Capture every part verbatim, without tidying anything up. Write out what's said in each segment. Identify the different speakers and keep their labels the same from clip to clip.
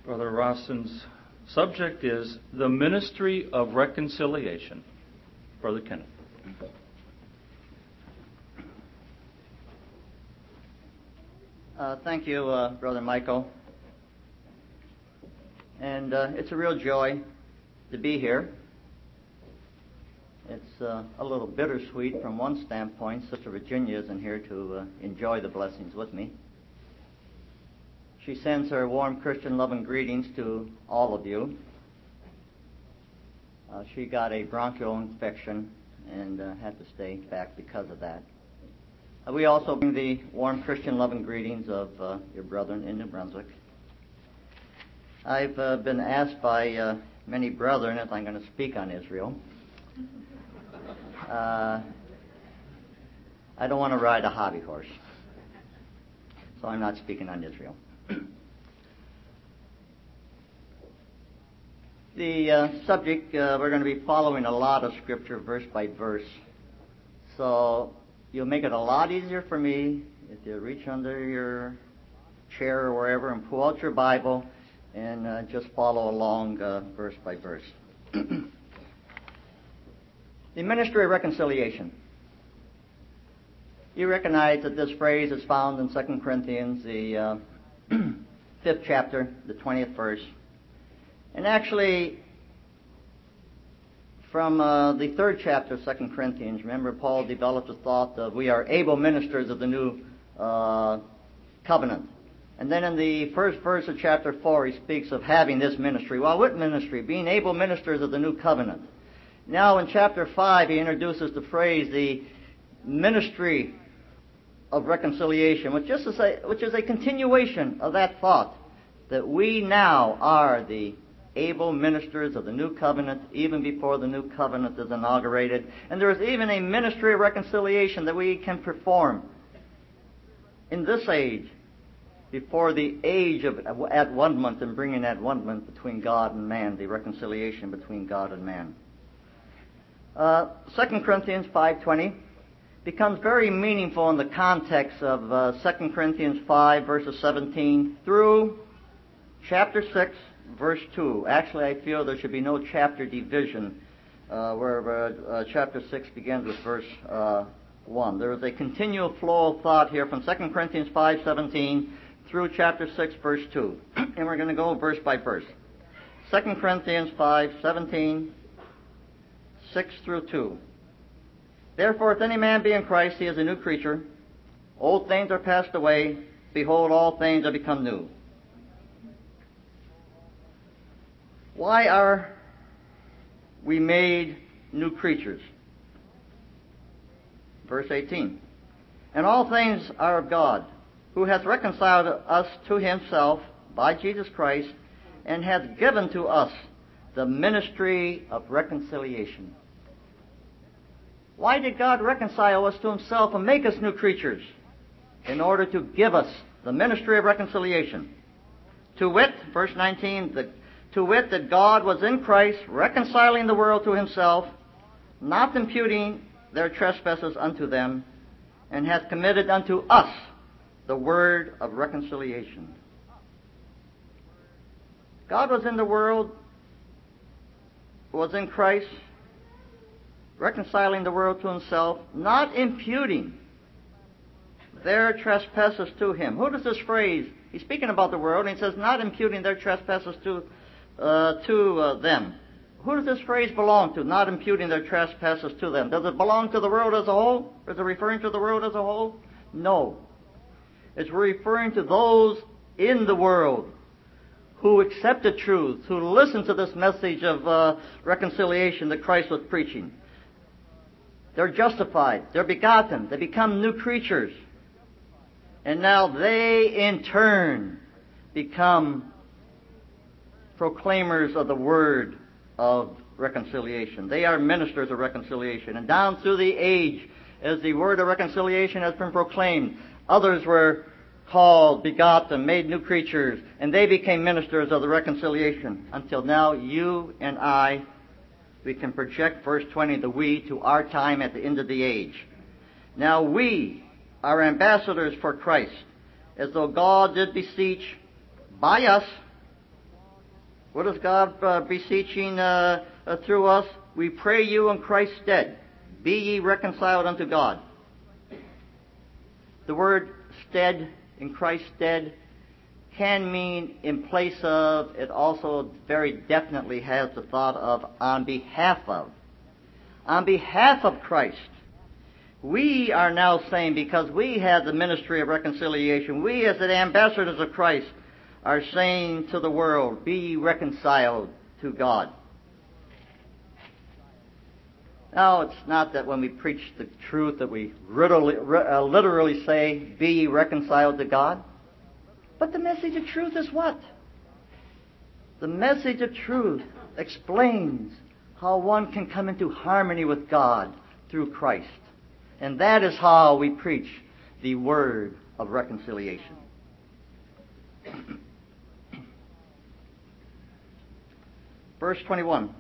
Speaker 1: Brother Rosson's subject is the ministry of reconciliation. Brother Kenneth.
Speaker 2: Uh, thank you, uh, Brother Michael. And uh, it's a real joy to be here. It's uh, a little bittersweet from one standpoint. Sister Virginia isn't here to uh, enjoy the blessings with me. She sends her warm Christian love and greetings to all of you. Uh, she got a bronchial infection and uh, had to stay back because of that. Uh, we also bring the warm Christian love and greetings of uh, your brethren in New Brunswick. I've uh, been asked by uh, many brethren if I'm going to speak on Israel. Uh, I don't want to ride a hobby horse, so I'm not speaking on Israel. The uh, subject, uh, we're going to be following a lot of Scripture verse by verse. So you'll make it a lot easier for me if you reach under your chair or wherever and pull out your Bible and uh, just follow along uh, verse by verse. The ministry of reconciliation. You recognize that this phrase is found in Second Corinthians, the uh, fifth chapter, the twentieth verse. And actually, from uh, the third chapter of Second Corinthians, remember Paul developed the thought that we are able ministers of the new uh, covenant. And then in the first verse of chapter four, he speaks of having this ministry. Well, what ministry? Being able ministers of the new covenant. Now in chapter five, he introduces the phrase, the ministry of reconciliation, which is a, which is a continuation of that thought, that we now are the able ministers of the new covenant, even before the new covenant is inaugurated. And there is even a ministry of reconciliation that we can perform in this age, before the age of at-one-ment and bringing at-one-ment between God and man, the reconciliation between God and man. Uh, Second Corinthians five twenty becomes very meaningful in the context of uh, Second Corinthians five, verses seventeen through chapter six, verse two. Actually, I feel there should be no chapter division uh, where uh, chapter six begins with verse uh, one. There is a continual flow of thought here from Second Corinthians five seventeen through chapter six, verse two. And we're going to go verse by verse. Second Corinthians five seventeen, six through two. Therefore, if any man be in Christ, he is a new creature. Old things are passed away. Behold, all things are become new. Why are we made new creatures? Verse eighteen. And all things are of God, who hath reconciled us to himself by Jesus Christ, and hath given to us the ministry of reconciliation. Why did God reconcile us to himself and make us new creatures? In order to give us the ministry of reconciliation. To wit, verse nineteen, the, to wit that God was in Christ, reconciling the world to himself, not imputing their trespasses unto them, and hath committed unto us the word of reconciliation. God was in the world, was in Christ, reconciling the world to himself, not imputing their trespasses to him. Who does this phrase? He's speaking about the world, and he says, not imputing their trespasses to uh, to uh, them. Who does this phrase belong to? Not imputing their trespasses to them. Does it belong to the world as a whole? Is it referring to the world as a whole? No. It's referring to those in the world who accept the truth, who listen to this message of uh, reconciliation that Christ was preaching. They're justified. They're begotten. They become new creatures. And now they, in turn, become proclaimers of the word of reconciliation. They are ministers of reconciliation. And down through the age, as the word of reconciliation has been proclaimed, others were called, begotten, made new creatures, and they became ministers of the reconciliation. Until now, you and I, we can project verse twenty, the we, to our time at the end of the age. Now we are ambassadors for Christ, as though God did beseech by us What is God uh, beseeching uh, uh, through us? We pray you in Christ's stead, be ye reconciled unto God. The word stead, in Christ's stead, can mean in place of. It also very definitely has the thought of on behalf of. On behalf of Christ. We are now saying, because we have the ministry of reconciliation, we as the ambassadors of Christ are saying to the world, be ye reconciled to God. Now, it's not that when we preach the truth that we literally, uh, literally say, be ye reconciled to God. But the message of truth is what? The message of truth explains how one can come into harmony with God through Christ. And that is how we preach the word of reconciliation. Verse twenty-one.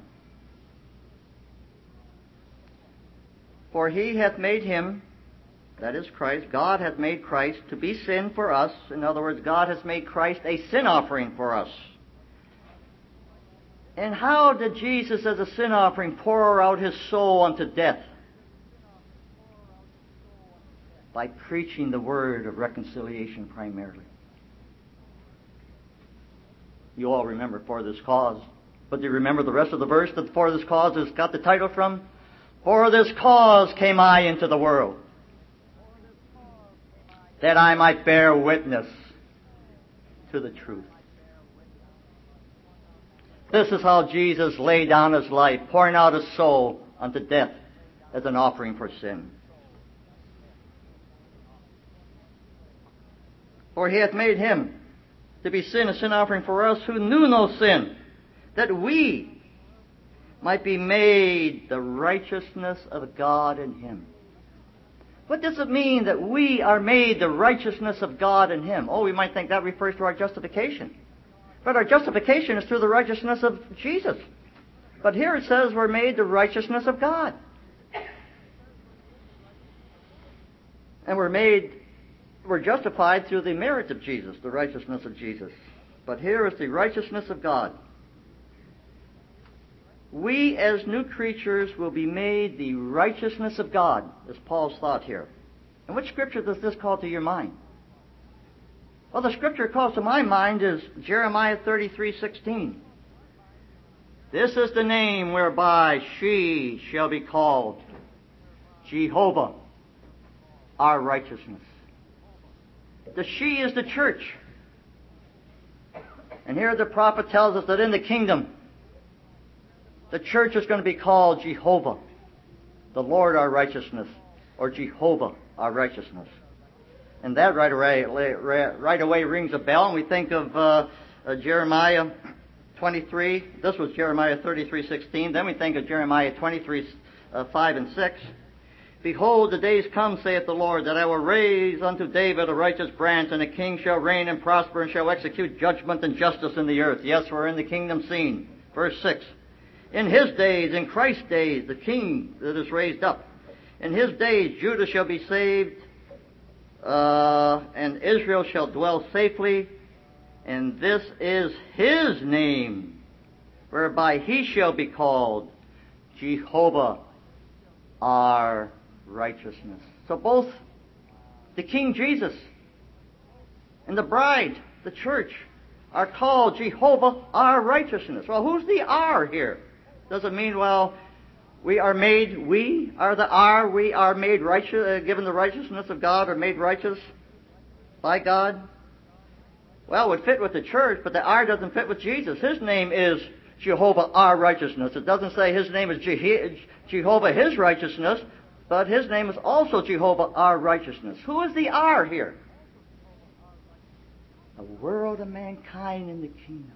Speaker 2: For he hath made him, that is Christ, God hath made Christ to be sin for us. In other words, God has made Christ a sin offering for us. And how did Jesus as a sin offering pour out his soul unto death? By preaching the word of reconciliation primarily. You all remember for this cause. But do you remember the rest of the verse that for this cause has got the title from? For this cause came I into the world, that I might bear witness to the truth. This is how Jesus laid down his life, pouring out his soul unto death as an offering for sin. For he hath made him to be sin, a sin offering for us who knew no sin, that we might be made the righteousness of God in him. What does it mean that we are made the righteousness of God in him? Oh, we might think that refers to our justification. But our justification is through the righteousness of Jesus. But here it says we're made the righteousness of God. And we're made We're justified through the merit of Jesus, the righteousness of Jesus. But here is the righteousness of God. We as new creatures will be made the righteousness of God, is Paul's thought here. And which scripture does this call to your mind? Well, the scripture that calls to my mind is Jeremiah thirty-three sixteen. This is the name whereby she shall be called Jehovah, our righteousness. The she is the church. And here the prophet tells us that in the kingdom, the church is going to be called Jehovah, the Lord our righteousness, or Jehovah our righteousness. And that right away, right away rings a bell, and we think of uh, uh, Jeremiah twenty-three. This was Jeremiah thirty-three sixteen. Then we think of Jeremiah twenty-three five and six. Behold, the days come, saith the Lord, that I will raise unto David a righteous branch, and a king shall reign and prosper, and shall execute judgment and justice in the earth. Yes, we're in the kingdom scene. Verse six. In his days, in Christ's days, the king that is raised up, in his days Judah shall be saved, uh, and Israel shall dwell safely, and this is his name, whereby he shall be called Jehovah our righteousness. So both the King Jesus and the bride, the church, are called Jehovah our righteousness. Well, who's the R here? Does it mean, well, we are made, we are the R, we are made righteous, uh, given the righteousness of God, or made righteous by God? Well, it would fit with the church, but the R doesn't fit with Jesus. His name is Jehovah our righteousness. It doesn't say his name is Je- Jehovah his righteousness, but his name is also Jehovah our righteousness. Who is the R here? The world of mankind in the kingdom.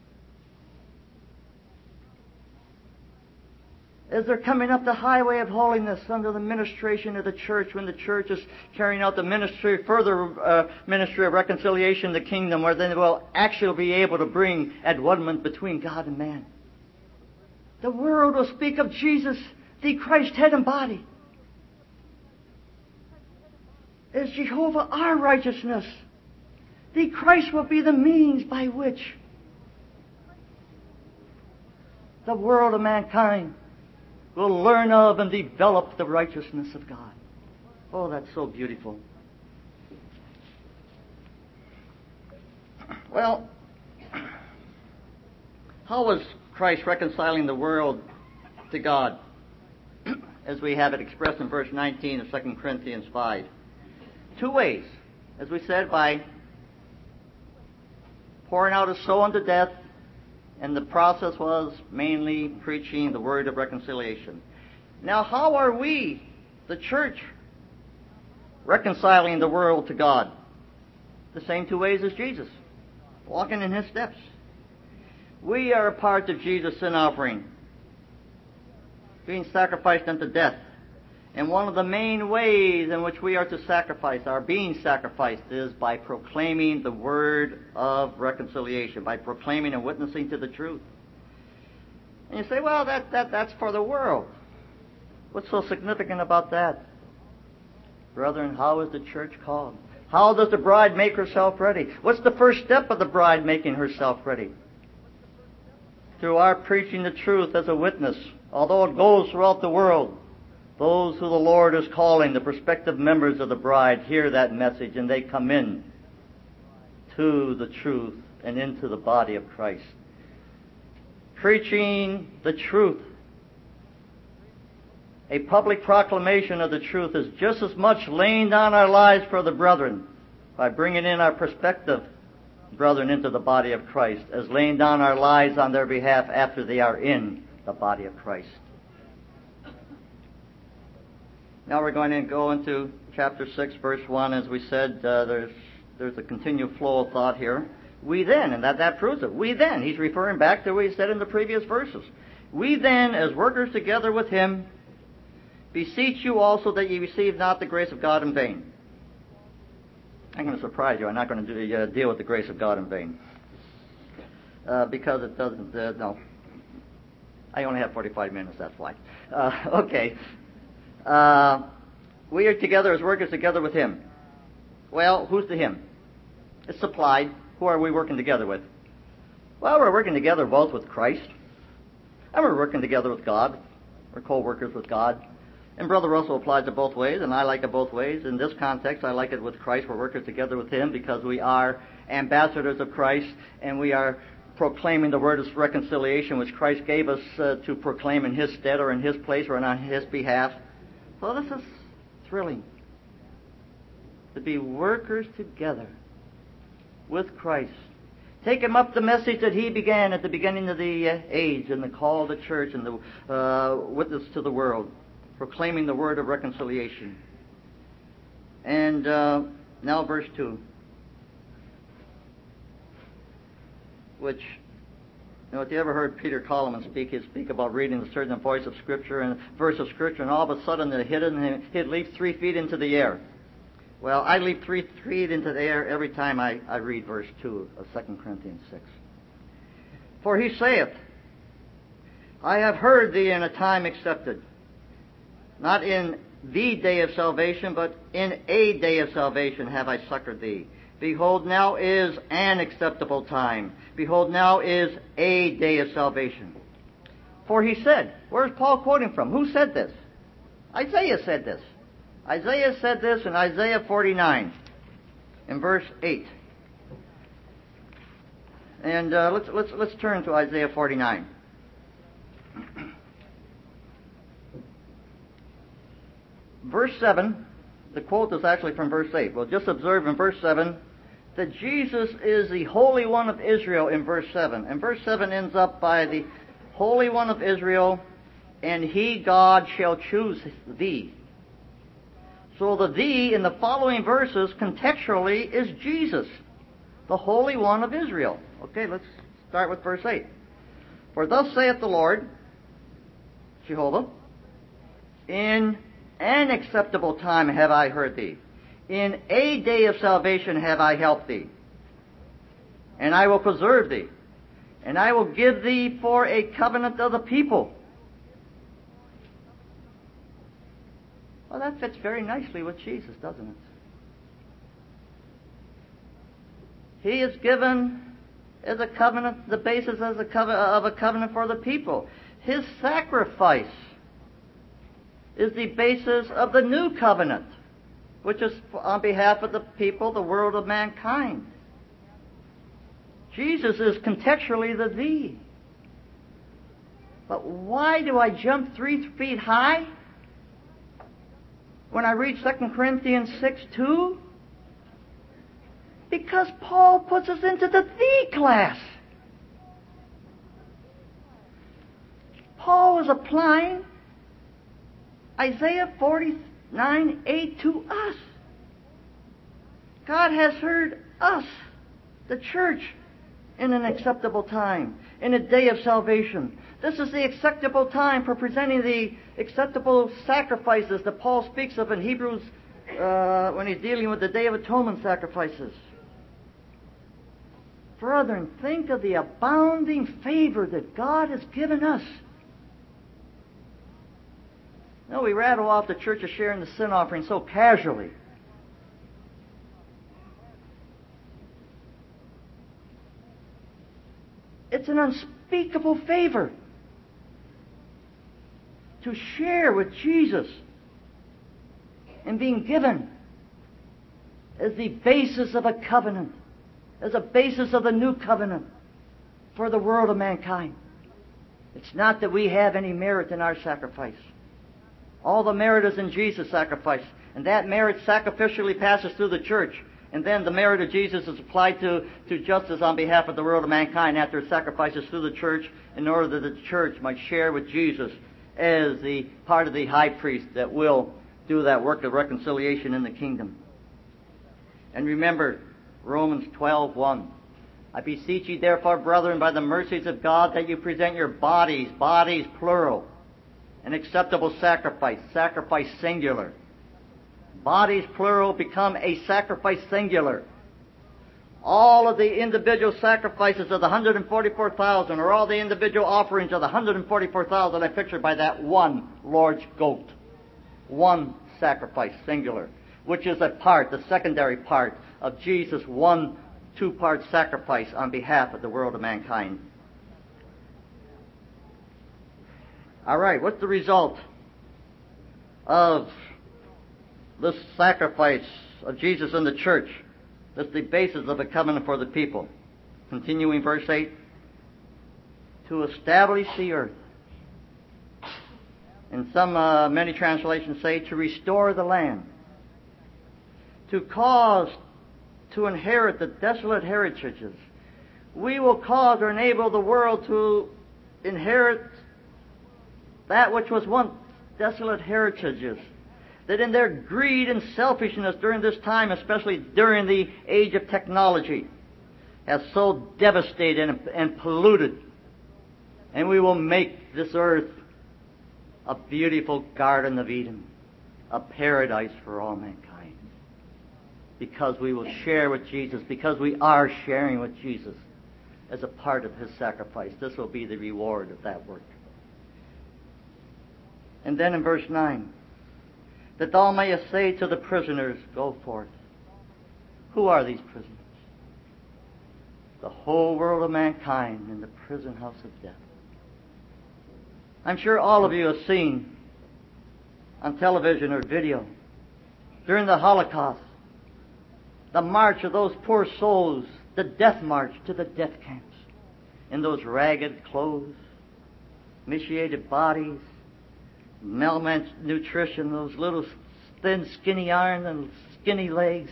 Speaker 2: As they're coming up the highway of holiness under the ministration of the church, when the church is carrying out the ministry, further uh, ministry of reconciliation in the kingdom, where they will actually be able to bring adwonement between God and man. The world will speak of Jesus, the Christ head and body, as Jehovah our righteousness. The Christ will be the means by which the world of mankind will learn of and develop the righteousness of God. Oh, that's so beautiful. Well, how was Christ reconciling the world to God? As we have it expressed in verse nineteen of Second Corinthians five. Two ways. As we said, by pouring out his soul unto death, and the process was mainly preaching the word of reconciliation. Now, how are we, the church, reconciling the world to God? The same two ways as Jesus, walking in his steps. We are a part of Jesus' sin offering, being sacrificed unto death. And one of the main ways in which we are to sacrifice, our being sacrificed, is by proclaiming the word of reconciliation, by proclaiming and witnessing to the truth. And you say, well, that, that that's for the world. What's so significant about that? Brethren, how is the church called? How does the bride make herself ready? What's the first step of the bride making herself ready? Through our preaching the truth as a witness, although it goes throughout the world. Those who the Lord is calling, the prospective members of the bride, hear that message and they come in to the truth and into the body of Christ. Preaching the truth, a public proclamation of the truth, is just as much laying down our lives for the brethren by bringing in our prospective brethren into the body of Christ as laying down our lives on their behalf after they are in the body of Christ. Now we're going to go into chapter six, verse one. As we said, uh, there's there's a continued flow of thought here. We then, and that, that proves it. We then, he's referring back to what he said in the previous verses. We then, as workers together with him, beseech you also that ye receive not the grace of God in vain. I'm going to surprise you. I'm not going to do, uh, deal with the grace of God in vain. Uh, because it doesn't, uh, no. I only have forty-five minutes, that's why. Uh, okay. Uh, we are together as workers together with him. Well, who's the him? It's supplied. Who are we working together with? Well, we're working together both with Christ, and we're working together with God. We're co-workers with God. And Brother Russell applies it both ways, and I like it both ways. In this context, I like it with Christ. We're workers together with him because we are ambassadors of Christ, and we are proclaiming the word of reconciliation which Christ gave us uh, to proclaim in his stead or in his place or on his behalf. So this is thrilling, to be workers together with Christ. Take him up the message that he began at the beginning of the uh, age and the call of the church and the uh, witness to the world, proclaiming the word of reconciliation. And uh, now verse two, which, you know, if you ever heard Peter Coleman speak, he'd speak about reading a certain voice of Scripture and verse of Scripture, and all of a sudden it hit it and he'd leap three feet into the air. Well, I leap three feet into the air every time I, I read verse two of Second Corinthians six. For he saith, I have heard thee in a time accepted, not in the day of salvation, but in a day of salvation have I succored thee. Behold, now is an acceptable time. Behold, now is a day of salvation. For he said, where's Paul quoting from? Who said this? Isaiah said this. Isaiah said this in Isaiah forty-nine, in verse eight. And uh, let's let's let's turn to Isaiah forty-nine. Verse seven. The quote is actually from verse eight. Well, just observe in verse seven that Jesus is the Holy One of Israel in verse seven. And verse seven ends up by the Holy One of Israel, and he, God, shall choose thee. So the thee in the following verses contextually is Jesus, the Holy One of Israel. Okay, let's start with verse eight. For thus saith the Lord, Jehovah, in an acceptable time have I heard thee. In a day of salvation have I helped thee. And I will preserve thee. And I will give thee for a covenant of the people. Well, that fits very nicely with Jesus, doesn't it? He has given is a covenant, the basis as a covenant, of a covenant for the people. His sacrifice is the basis of the new covenant, which is on behalf of the people, the world of mankind. Jesus is contextually the thee. But why do I jump three feet high when I read Second Corinthians six two? Because Paul puts us into the thee class. Paul is applying Isaiah forty-nine eight to us. God has heard us, the church, in an acceptable time, in a day of salvation. This is the acceptable time for presenting the acceptable sacrifices that Paul speaks of in Hebrews uh, when he's dealing with the Day of Atonement sacrifices. Brethren, think of the abounding favor that God has given us. No, we rattle off the church of sharing the sin offering so casually. It's an unspeakable favor to share with Jesus and being given as the basis of a covenant, as a basis of the new covenant for the world of mankind. It's not that we have any merit in our sacrifice. All the merit is in Jesus' sacrifice, and that merit sacrificially passes through the church. And then the merit of Jesus is applied to, to justice on behalf of the world of mankind after it sacrifices through the church in order that the church might share with Jesus as the part of the high priest that will do that work of reconciliation in the kingdom. And remember Romans twelve one. I beseech you therefore, brethren, by the mercies of God, that you present your bodies, bodies plural, an acceptable sacrifice, sacrifice singular. Bodies plural become a sacrifice singular. All of the individual sacrifices of the one hundred forty-four thousand, or all the individual offerings of the one hundred forty-four thousand, are pictured by that one Lord's goat. One sacrifice singular, which is a part, the secondary part of Jesus' one two-part sacrifice on behalf of the world of mankind. All right, what's the result of this sacrifice of Jesus in the church? That's the basis of a covenant for the people. Continuing verse eight. To establish the earth. And some, uh, many translations say, to restore the land. To cause to inherit the desolate heritages. We will cause or enable the world to inherit that which was once desolate heritages. That in their greed and selfishness during this time, especially during the age of technology, has so devastated and, and polluted. And we will make this earth a beautiful Garden of Eden, a paradise for all mankind. Because we will share with Jesus, because we are sharing with Jesus as a part of His sacrifice. This will be the reward of that work. And then in verse nine, that thou mayest say to the prisoners, go forth. Who are these prisoners? The whole world of mankind in the prison house of death. I'm sure all of you have seen on television or video during the Holocaust the march of those poor souls, the death march to the death camps, in those ragged clothes, emaciated bodies, malnutrition, those little thin, skinny arms and skinny legs,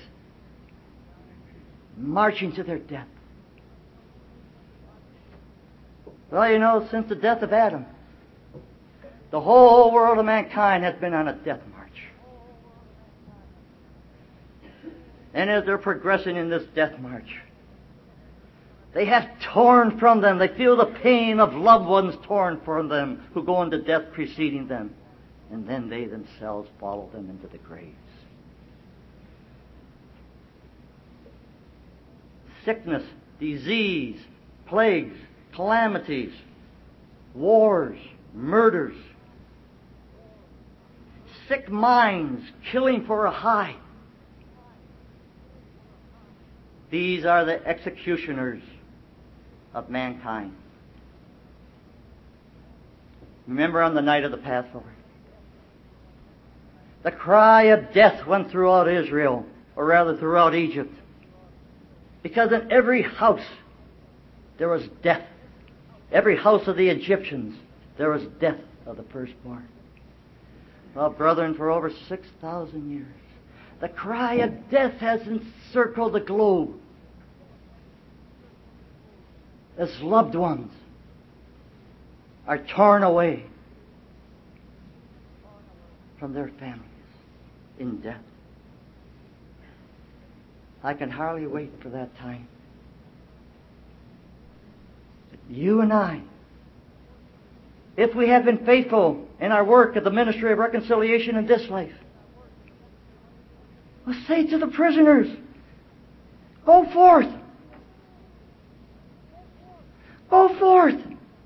Speaker 2: marching to their death. Well, you know, since the death of Adam, the whole world of mankind has been on a death march. And as they're progressing in this death march, they have torn from them, they feel the pain of loved ones torn from them who go into death preceding them. And then they themselves follow them into the graves. Sickness, disease, plagues, calamities, wars, murders, sick minds, killing for a high. These are the executioners of mankind. Remember on the night of the Passover, the cry of death went throughout Israel, or rather throughout Egypt, because in every house there was death. Every house of the Egyptians, there was death of the firstborn. Well, brethren, for over six thousand years, the cry of death has encircled the globe as loved ones are torn away from their families in death. I can hardly wait for that time. You and I, if we have been faithful in our work at the ministry of reconciliation in this life, we'll say to the prisoners, go forth. Go forth.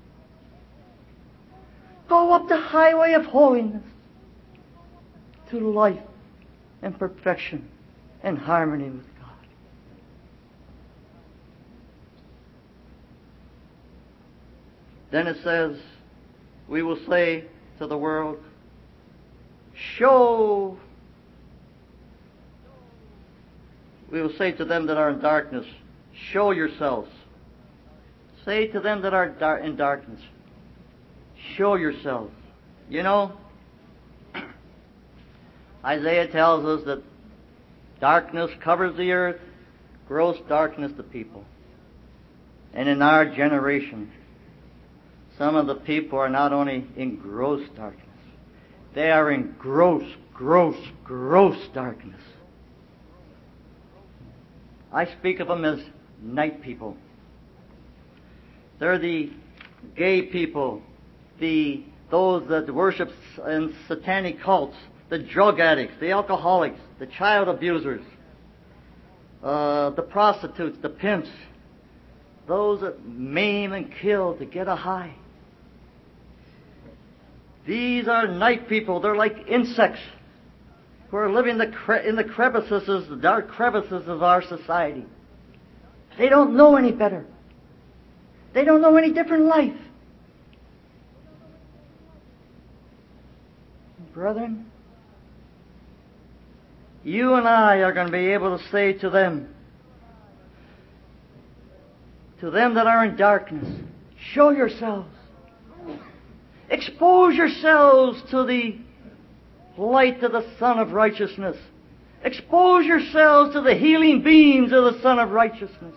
Speaker 2: Go up the highway of holiness to life and perfection and harmony with God. Then it says, we will say to the world, show. We will say to them that are in darkness, show yourselves. Say to them that are dar- in darkness, show yourselves. You know, Isaiah tells us that darkness covers the earth, gross darkness the people. And in our generation, some of the people are not only in gross darkness, they are in gross, gross, gross darkness. I speak of them as night people. They're the gay people, the those that worship in satanic cults, the drug addicts, the alcoholics, the child abusers, uh, the prostitutes, the pimps, those that maim and kill to get a high. These are night people. They're like insects who are living the cre- in the crevices, the dark crevices of our society. They don't know any better. They don't know any different life. Brethren, you and I are going to be able to say to them, to them that are in darkness, show yourselves. Expose yourselves to the light of the Son of Righteousness. Expose yourselves to the healing beams of the Son of Righteousness.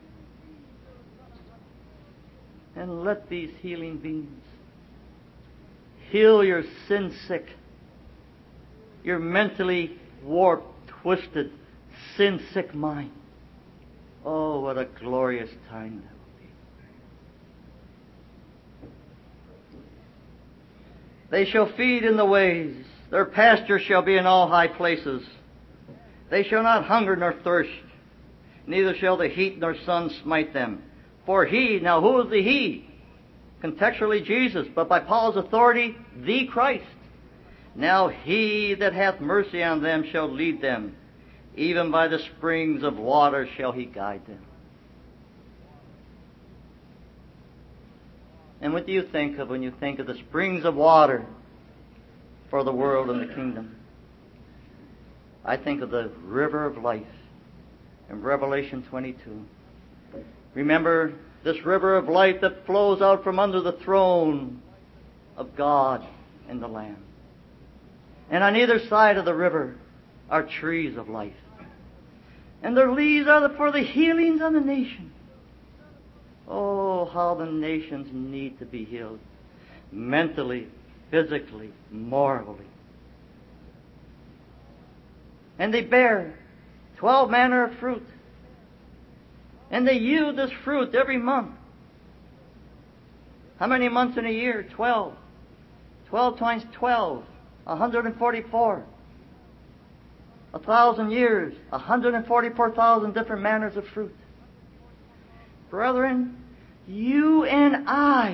Speaker 2: And let these healing beams heal your sin-sick, your mentally warped, twisted, sin-sick mind. Oh, what a glorious time that will be. They shall feed in the ways. Their pasture shall be in all high places. They shall not hunger nor thirst, neither shall the heat nor sun smite them. For he, now who is the he? Contextually Jesus, but by Paul's authority, the Christ. Now he that hath mercy on them shall lead them. Even by the springs of water shall he guide them. And what do you think of when you think of the springs of water for the world and the kingdom? I think of the river of life in Revelation twenty-two. Remember this river of life that flows out from under the throne of God and the Lamb. And on either side of the river are trees of life. And their leaves are for the healings of the nation. Oh, how the nations need to be healed. Mentally, physically, morally. And they bear twelve manner of fruit. And they yield this fruit every month. How many months in a year? Twelve. Twelve times twelve. one hundred forty-four. A thousand years. one hundred forty-four thousand different manners of fruit. Brethren, you and I,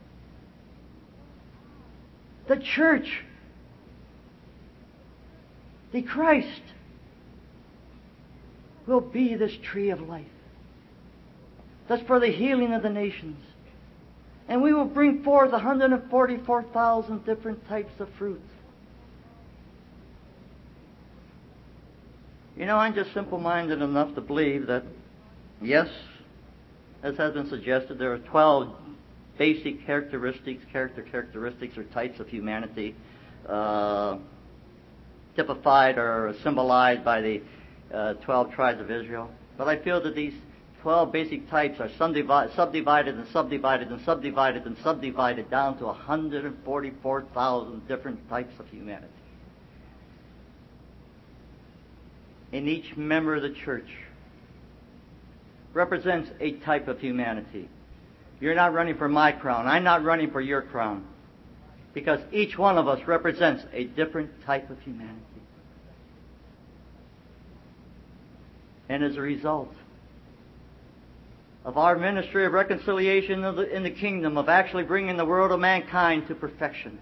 Speaker 2: the church, the Christ, will be this tree of life. that's for the healing of the nations. And we will bring forth one hundred forty-four thousand different types of fruits. You know, I'm just simple-minded enough to believe that, yes, as has been suggested, there are twelve basic characteristics, character characteristics or types of humanity, uh, typified or symbolized by the uh, twelve tribes of Israel. But I feel that these twelve basic types are subdivided, subdivided and subdivided and subdivided and subdivided down to one hundred forty-four thousand different types of humanity. And each member of the church represents a type of humanity. You're not running for my crown. I'm not running for your crown. Because each one of us represents a different type of humanity. And as a result of our ministry of reconciliation in the, in the kingdom, of actually bringing the world of mankind to perfection,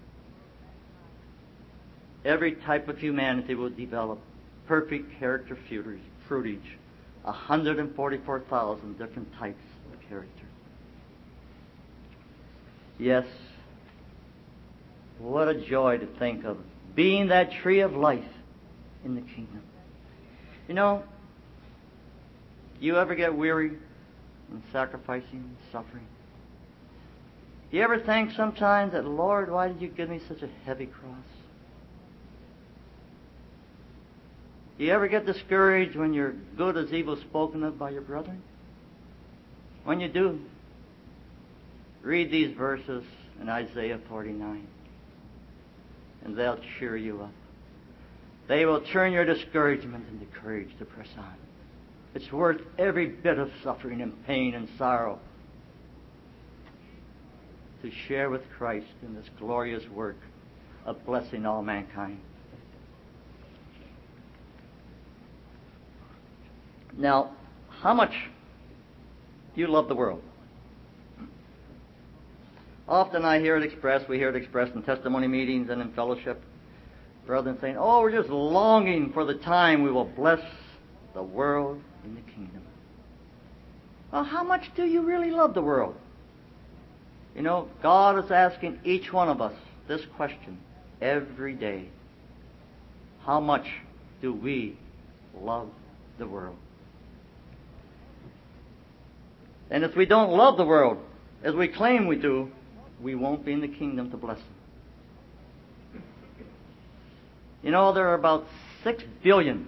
Speaker 2: every type of humanity will develop perfect character fruitage. one hundred forty-four thousand different types of character. Yes, what a joy to think of being that tree of life in the kingdom. You know, you ever get weary in sacrificing and suffering? You ever think sometimes that, Lord, why did you give me such a heavy cross? You ever get discouraged when you're good as evil spoken of by your brethren? When you do, read these verses in Isaiah forty-nine, and they'll cheer you up. They will turn your discouragement into courage to press on. It's worth every bit of suffering and pain and sorrow to share with Christ in this glorious work of blessing all mankind. Now, how much do you love the world? Often I hear it expressed, we hear it expressed in testimony meetings and in fellowship, brethren saying, oh, we're just longing for the time we will bless the world in the kingdom. Well, how much do you really love the world? You know, God is asking each one of us this question every day. How much do we love the world? And if we don't love the world as we claim we do, we won't be in the kingdom to bless them. You know, there are about six billion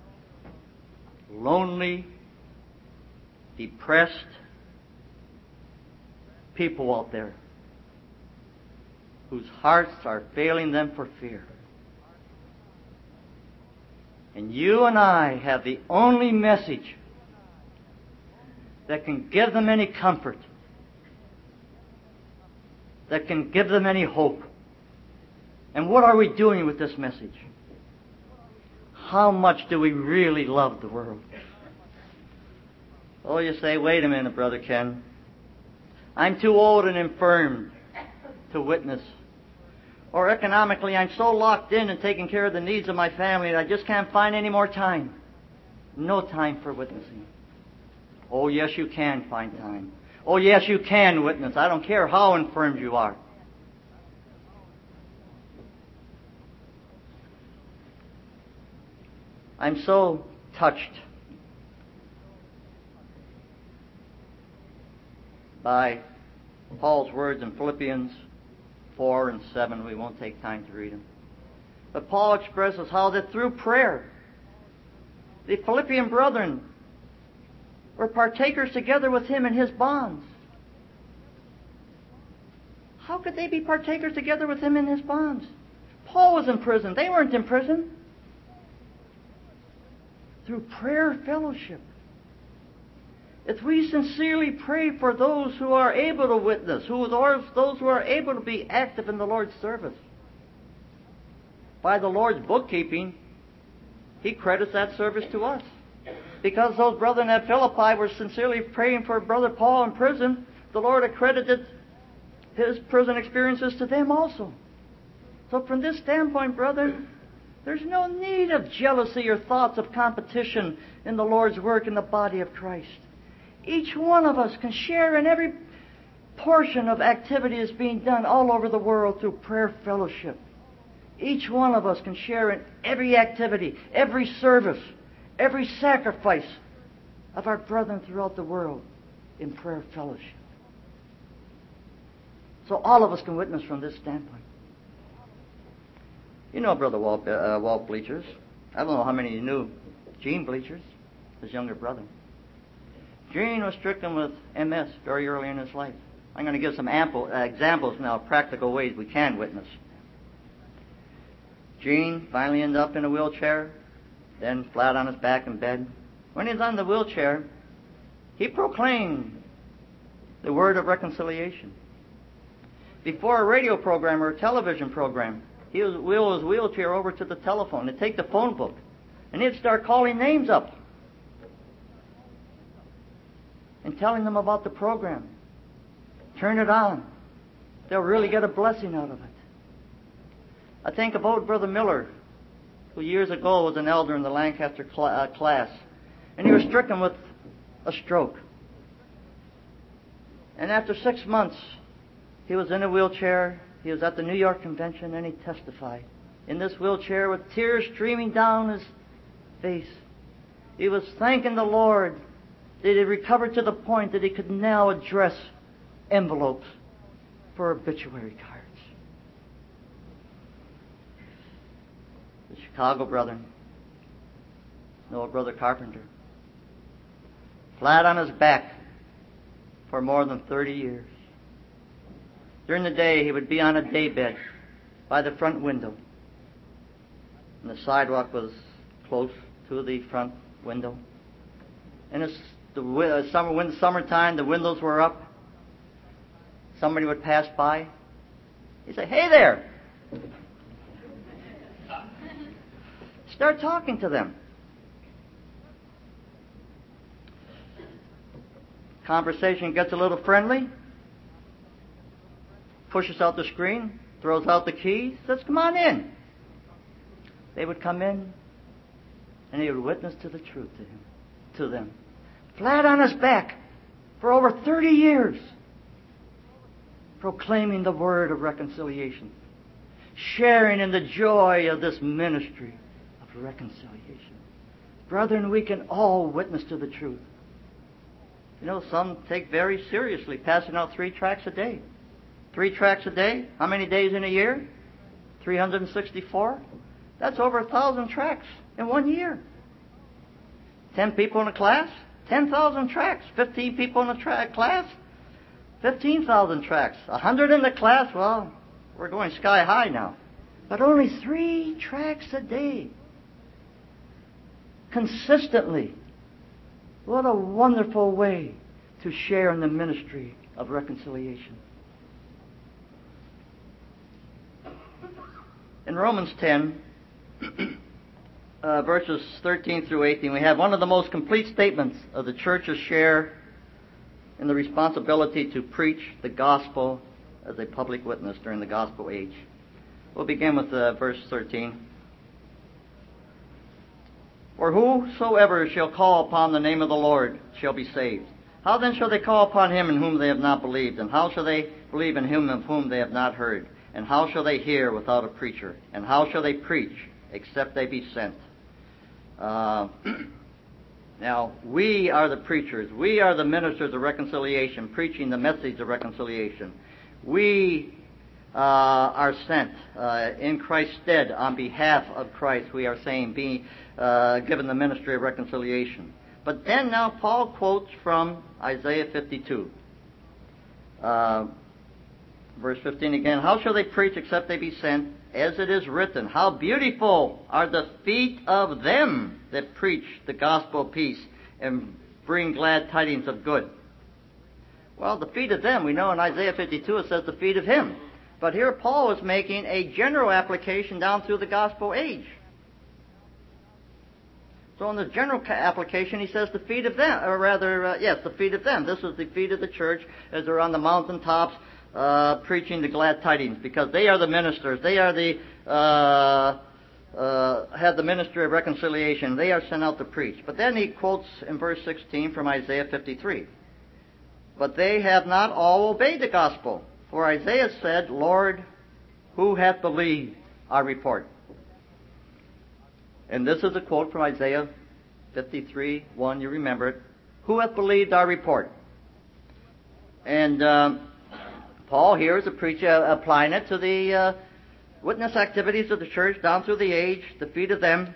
Speaker 2: lonely, depressed people out there whose hearts are failing them for fear. And you and I have the only message that can give them any comfort, that can give them any hope. And what are we doing with this message? How much do we really love the world? Oh, you say, wait a minute, Brother Ken. I'm too old and infirm to witness. Or economically, I'm so locked in and taking care of the needs of my family that I just can't find any more time. No time for witnessing. Oh, yes, you can find time. Oh, yes, you can witness. I don't care how infirm you are. I'm so touched by Paul's words in Philippians four and seven. We won't take time to read them. But Paul expresses how that through prayer, the Philippian brethren were partakers together with him in his bonds. How could they be partakers together with him in his bonds? Paul was in prison. They weren't in prison. Through prayer fellowship. If we sincerely pray for those who are able to witness, who are those who are able to be active in the Lord's service, by the Lord's bookkeeping, He credits that service to us. Because those brethren at Philippi were sincerely praying for Brother Paul in prison, the Lord accredited his prison experiences to them also. So from this standpoint, brother, there's no need of jealousy or thoughts of competition in the Lord's work in the body of Christ. Each one of us can share in every portion of activity that's being done all over the world through prayer fellowship. Each one of us can share in every activity, every service, every sacrifice of our brethren throughout the world in prayer fellowship. So all of us can witness from this standpoint. You know Brother Walt, uh, Walt Bleachers. I don't know how many of you knew Gene Bleachers, his younger brother. Gene was stricken with M S very early in his life. I'm going to give some ample uh, examples now of practical ways we can witness. Gene finally ended up in a wheelchair, then flat on his back in bed. When he was on the wheelchair, he proclaimed the word of reconciliation. Before a radio program or a television program, he would wheel his wheelchair over to the telephone and take the phone book, and he'd start calling names up and telling them about the program. Turn it on. They'll really get a blessing out of it. I think of old Brother Miller, who years ago was an elder in the Lancaster cl- uh, class, and he was stricken with a stroke. And after six months, he was in a wheelchair. He was at the New York Convention, and he testified. In this wheelchair with tears streaming down his face, he was thanking the Lord that he recovered to the point that he could now address envelopes for obituary cards. The Chicago brethren, Noah Brother Carpenter, flat on his back for more than thirty years. During the day, he would be on a daybed by the front window, and the sidewalk was close to the front window. And it's the uh, summer, when summertime, the windows were up. Somebody would pass by. He'd say, "Hey there!" Start talking to them. Conversation gets a little friendly. Pushes out the screen, throws out the key, says, "Come on in." They would come in, and he would witness to the truth to him, to them. Flat on his back for over thirty years, proclaiming the word of reconciliation, sharing in the joy of this ministry of reconciliation. Brethren, we can all witness to the truth. You know, some take very seriously passing out three tracts a day. Three tracts a day? How many days in a year? three hundred sixty-four? That's over a thousand tracts in one year. Ten people in a class? ten thousand tracts. Fifteen people in a tra- class? fifteen thousand tracts. A hundred in the class? Well, we're going sky high now. But only three tracts a day. Consistently. What a wonderful way to share in the ministry of reconciliation. In Romans ten, uh, verses thirteen through eighteen, we have one of the most complete statements of the church's share in the responsibility to preach the gospel as a public witness during the gospel age. We'll begin with uh, verse thirteen. For whosoever shall call upon the name of the Lord shall be saved. How then shall they call upon him in whom they have not believed? And how shall they believe in him of whom they have not heard? And how shall they hear without a preacher? And how shall they preach except they be sent? Uh, now, we are the preachers. We are the ministers of reconciliation, preaching the message of reconciliation. We uh, are sent uh, in Christ's stead on behalf of Christ. We are saying, being uh, given the ministry of reconciliation. But then now Paul quotes from Isaiah fifty-two. Uh, Verse fifteen again, how shall they preach except they be sent? As it is written, how beautiful are the feet of them that preach the gospel of peace and bring glad tidings of good. Well, the feet of them, we know in Isaiah fifty-two it says the feet of him. But here Paul is making a general application down through the gospel age. So in the general application, he says the feet of them, or rather, uh, yes, the feet of them. This is the feet of the church as they're on the mountaintops uh, preaching the glad tidings, because they are the ministers. They are the uh, uh, have the ministry of reconciliation. They are sent out to preach. But then he quotes in verse sixteen from Isaiah fifty-three. but they have not all obeyed the gospel. For Isaiah said, Lord, who hath believed our report? And this is a quote from Isaiah fifty-three, one, you remember it. Who hath believed our report? And um, Paul here is a preacher applying it to the uh, witness activities of the church down through the age, the feet of them.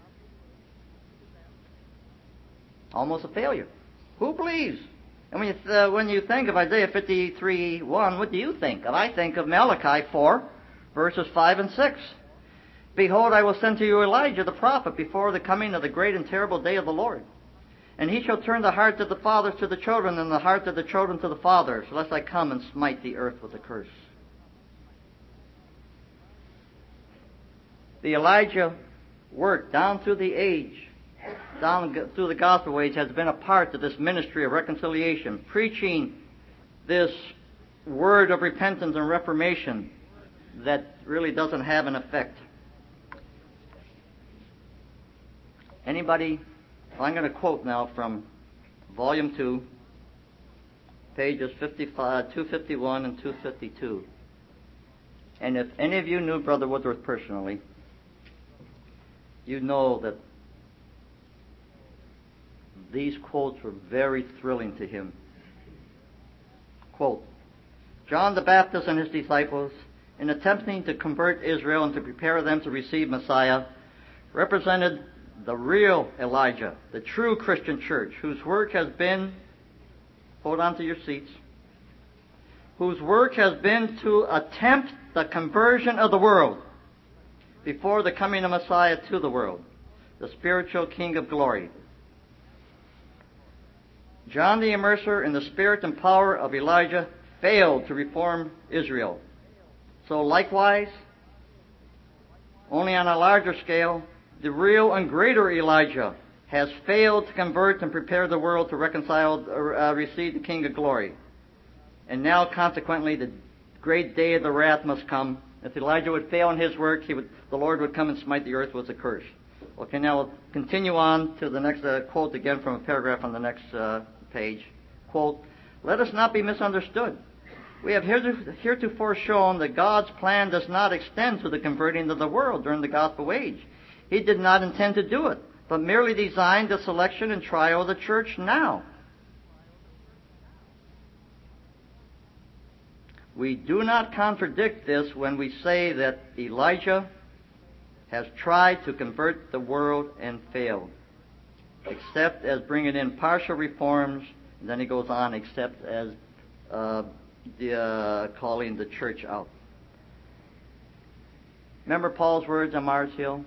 Speaker 2: Almost a failure. Who believes? And when you, th- uh, when you think of Isaiah fifty-three, one, what do you think of? I think of Malachi four, verses five and six. Behold, I will send to you Elijah the prophet before the coming of the great and terrible day of the Lord. And he shall turn the hearts of the fathers to the children, and the hearts of the children to the fathers, lest I come and smite the earth with a curse. The Elijah work down through the age, down through the gospel age, has been a part of this ministry of reconciliation, preaching this word of repentance and reformation that really doesn't have an effect. Anybody? Well, I'm going to quote now from Volume two, pages fifty-five, two fifty-one and two fifty-two. And if any of you knew Brother Woodworth personally, you know that these quotes were very thrilling to him. Quote, John the Baptist and his disciples, in attempting to convert Israel and to prepare them to receive Messiah, represented the real Elijah, the true Christian church, whose work has been, hold on to your seats, whose work has been to attempt the conversion of the world before the coming of Messiah to the world, the spiritual King of glory. John the Immerser, in the spirit and power of Elijah, failed to reform Israel. So likewise, only on a larger scale, the real and greater Elijah has failed to convert and prepare the world to reconcile, uh, receive the King of glory. And now, consequently, the great day of the wrath must come. If Elijah would fail in his work, he would, the Lord would come and smite the earth with a curse. Okay, now we'll continue on to the next uh, quote again from a paragraph on the next uh, page. Quote, let us not be misunderstood. We have heretofore shown that God's plan does not extend to the converting of the world during the gospel age. He did not intend to do it, but merely designed the selection and trial of the church now. We do not contradict this when we say that Elijah has tried to convert the world and failed, except as bringing in partial reforms, and then he goes on, except as uh, the, uh, calling the church out. Remember Paul's words on Mars Hill?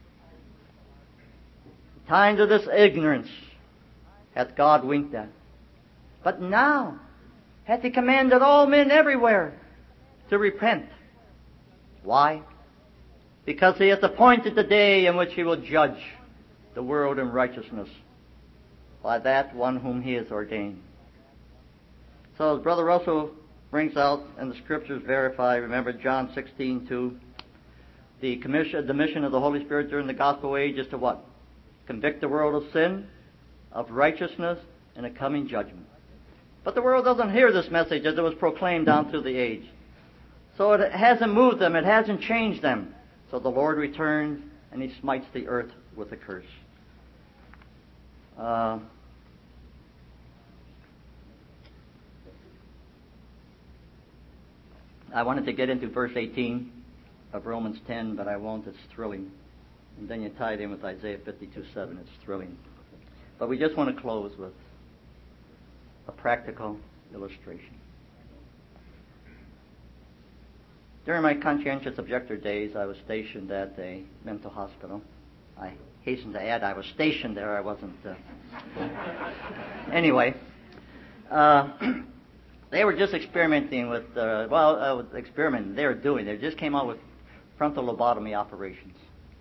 Speaker 2: Times of this ignorance hath God winked at. But now hath he commanded all men everywhere to repent. Why? Because he hath appointed the day in which he will judge the world in righteousness by that one whom he has ordained. So as Brother Russell brings out, and the Scriptures verify, remember John sixteen two, the commission, the mission of the Holy Spirit during the gospel age is to what? Convict the world of sin, of righteousness, and a coming judgment. But the world doesn't hear this message as it was proclaimed down through the age. So it hasn't moved them, it hasn't changed them. So the Lord returns and he smites the earth with a curse. Uh, I wanted to get into verse eighteen of Romans ten, but I won't. It's thrilling. And then you tie it in with Isaiah fifty-two seven. It's thrilling. But we just want to close with a practical illustration. During my conscientious objector days, I was stationed at a mental hospital. I hasten to add, I was stationed there. I wasn't. Uh... anyway, uh, they were just experimenting with, uh, well, uh, experimenting. They were doing. They just came out with frontal lobotomy operations.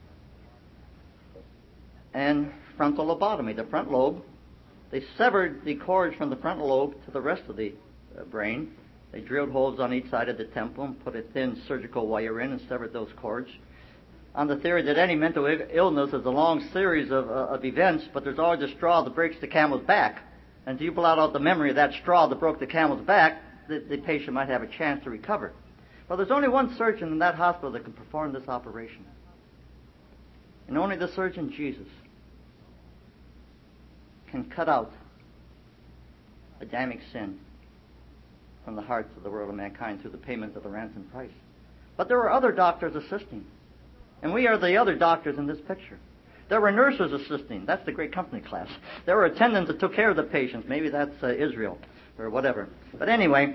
Speaker 2: And frontal lobotomy, the front lobe, they severed the cords from the frontal lobe to the rest of the uh, brain. They drilled holes on each side of the temple and put a thin surgical wire in and severed those cords, on the theory that any mental illness is a long series of, uh, of events, but there's always a straw that breaks the camel's back. And if you blot out the memory of that straw that broke the camel's back, the, the patient might have a chance to recover. Well, there's only one surgeon in that hospital that can perform this operation. And only the surgeon, Jesus, can cut out Adamic sin from the hearts of the world of mankind through the payment of the ransom price. But there were other doctors assisting. And we are the other doctors in this picture. There were nurses assisting. That's the great company class. There were attendants that took care of the patients. Maybe that's uh, Israel or whatever. But anyway,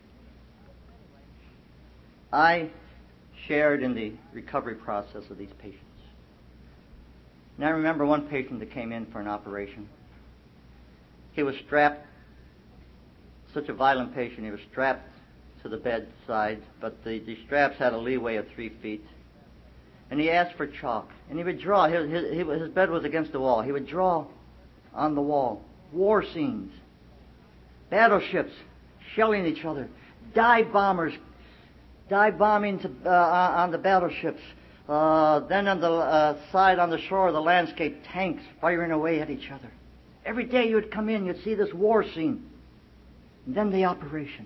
Speaker 2: I shared in the recovery process of these patients. And I remember one patient that came in for an operation. He was strapped, such a violent patient, he was strapped to the bedside, but the, the straps had a leeway of three feet. And he asked for chalk. And he would draw. His, his, his bed was against the wall. He would draw on the wall war scenes, battleships shelling each other, dive bombers dive bombing to, uh, on the battleships. Uh, then on the uh, side, on the shore of the landscape, tanks firing away at each other. Every day you would come in, you'd see this war scene. And then the operation.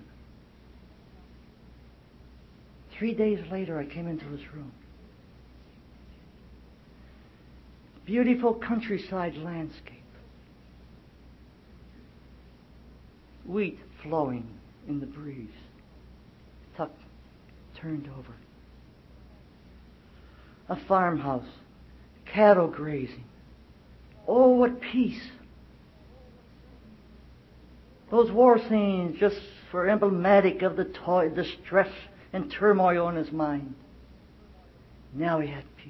Speaker 2: Three days later, I came into his room. Beautiful countryside landscape. Wheat flowing in the breeze. Tucked, turned over. A farmhouse. Cattle grazing. Oh, what peace. Those war scenes just were emblematic of the toil, the stress and turmoil in his mind. Now he had peace.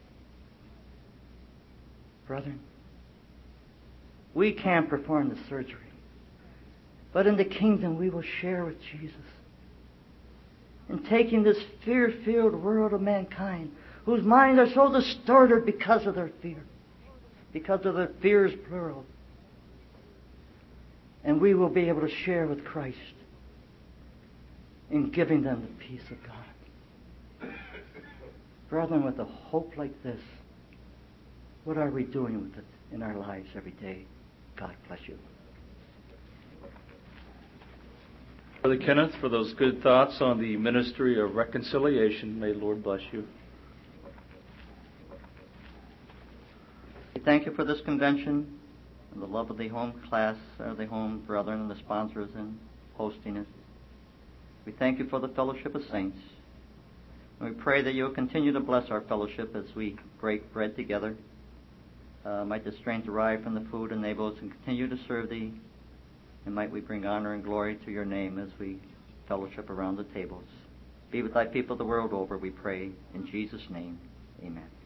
Speaker 2: Brethren, we can't perform the surgery, but in the kingdom we will share with Jesus in taking this fear-filled world of mankind, whose minds are so distorted because of their fear, because of their fears plural. And we will be able to share with Christ in giving them the peace of God. Brethren, with a hope like this, what are we doing with it in our lives every day? God bless you.
Speaker 1: Brother Kenneth, for those good thoughts on the ministry of reconciliation, may the Lord bless you.
Speaker 2: We thank you for this convention and the love of the home class, or the home brethren and the sponsors in hosting it. We thank you for the fellowship of saints. And we pray that you will continue to bless our fellowship as we break bread together. Uh, might the strength derive from the food enable us to continue to serve thee, and might we bring honor and glory to your name as we fellowship around the tables. Be with thy people the world over, we pray. In Jesus' name, amen.